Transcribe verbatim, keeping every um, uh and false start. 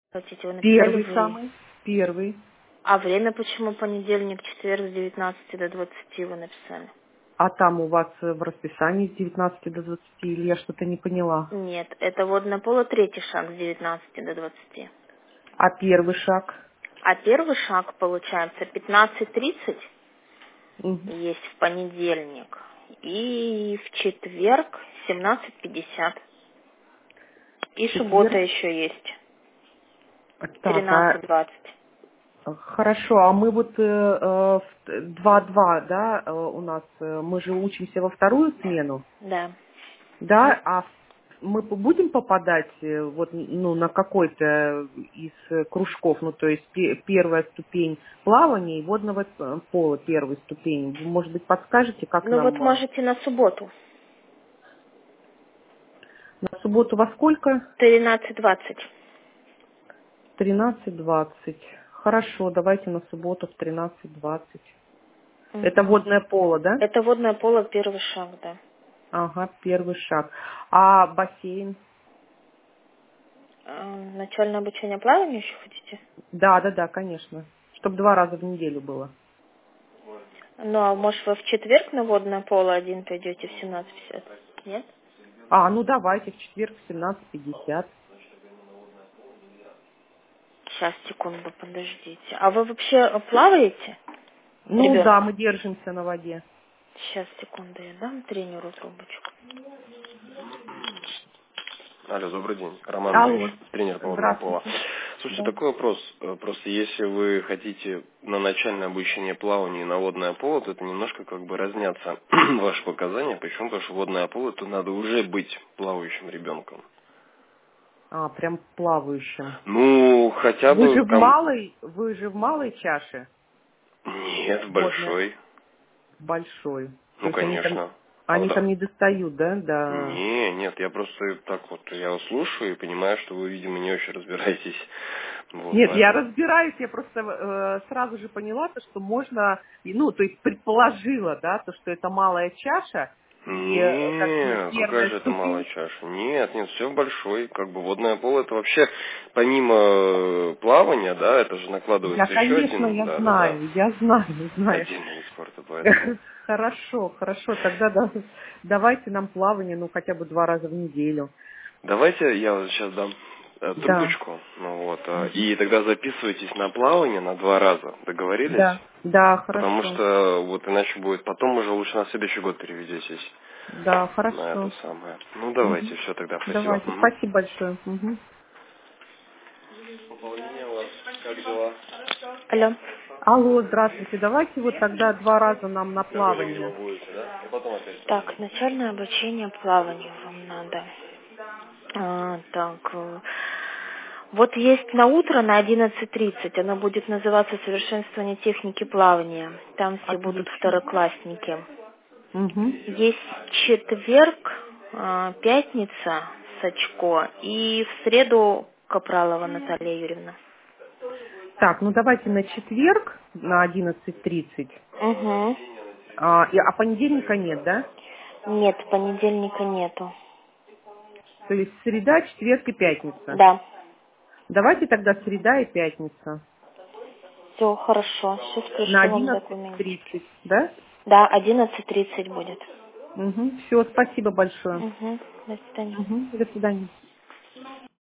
Хотите, вы написали Первый вы. самый. Первый. А время почему понедельник, четверг с девятнадцати до двадцати вы написали? А там у вас э, в расписании с девятнадцати до двадцати, или я что-то не поняла? Нет, это водное поло третий шаг с девятнадцати до двадцати. А первый шаг? А первый шаг получается пятнадцать тридцать Мгм. есть в понедельник. И в четверг семнадцать пятьдесят. И суббота Четверг. еще есть. Так, тринадцать а двадцать. хорошо, а мы вот э, э, в два-два, да, э, у нас, э, мы же учимся во вторую смену, Да. да, а в- мы п- будем попадать э, вот, ну, на какой-то из э, кружков, ну, то есть пе- первая ступень плавания и водного э, пола, первая ступень. Вы, может быть, подскажете, как Ну вот нам э, можете на субботу. на субботу во сколько? тринадцать двадцать. тринадцать двадцать. Хорошо, давайте на субботу в тринадцать двадцать. Это Угу. водное поло, да? Это водное поло первый шаг, да. Ага, первый шаг. А бассейн? А, начальное обучение плаванию еще хотите? Да, да, да, конечно. Чтобы два раза в неделю было. Ну, а может вы в четверг на водное поло один пойдете в семнадцать пятьдесят? Нет? А, ну давайте в четверг в семнадцать пятьдесят. Сейчас, секунду, подождите. А вы вообще плаваете Ну да, ребенка? мы держимся на воде. Сейчас, секунду, я дам тренеру трубочку. Алло, добрый день. Роман Борисович, Алло. тренер по водному пола. Здравствуйте. Слушайте, Да. такой вопрос. Э, Просто если вы хотите на начальное обучение плаванию и на водное поло, то это немножко как бы разнятся ваши показания. Почему? Потому что водное поло, то надо уже быть плавающим ребенком. А, прям плавающим. Ну, хотя Вы бы же в ком... малой, вы же в малой чаше Нет, водной, большой. большой. То Ну, есть они там, конечно. А они вот там так... не достают, да, до... Не, нет, я просто так вот, я вас слушаю и понимаю, что вы, видимо, не очень разбираетесь. Вот, Нет, я поэтому... разбираюсь, я просто э, сразу же поняла, то, что можно, и, ну, то есть предположила, да, то, что это малая чаша, и э, как бы Нет, какая первая же это малая ступень. чаша? Нет, нет, все большой. Как бы водное поло это вообще помимо э, плавания, да, это же Я, накладывается еще конечно, один, я да, да, да, знаю, я знаю, знаю. отдельный вид спорта, поэтому. Хорошо, хорошо, тогда да, давайте нам плавание, ну, хотя бы два раза в неделю. Давайте я вот сейчас дам э, Да. трубочку, ну вот, а, Мгм. и тогда записывайтесь на плавание на два раза. Договорились? Да, да, Потому хорошо. что вот иначе будет потом уже лучше на следующий год переведетесь Да, на это хорошо. самое. Ну давайте, Мгм. все тогда, спасибо. Давайте, Мгм. спасибо большое. Мгм. Пополнение у вас, как дела? Алло. Алло, здравствуйте. Давайте вот тогда два раза нам на Как вы, видимо, плавание. будете, да? И потом опять Так, позвоните. начальное обучение плаванию вам надо. А, так, э, вот есть на утро на одиннадцать тридцать, оно будет называться «Совершенствование техники плавания». Там все будут Отлично. второклассники. Угу. Есть четверг, а, пятница, Сачко, и в среду Капралова Наталья Юрьевна. Так, ну давайте на четверг на одиннадцать тридцать. Угу. А, и- а понедельника нет, да? Нет, понедельника нету. То есть среда, четверг и пятница. Да, Давайте тогда среда и пятница. все хорошо. Сейчас На пришлю вам одиннадцать документики. тридцать, да? Да, одиннадцать тридцать будет. Угу. Все, спасибо большое. Угу. До свидания. Угу. До свидания.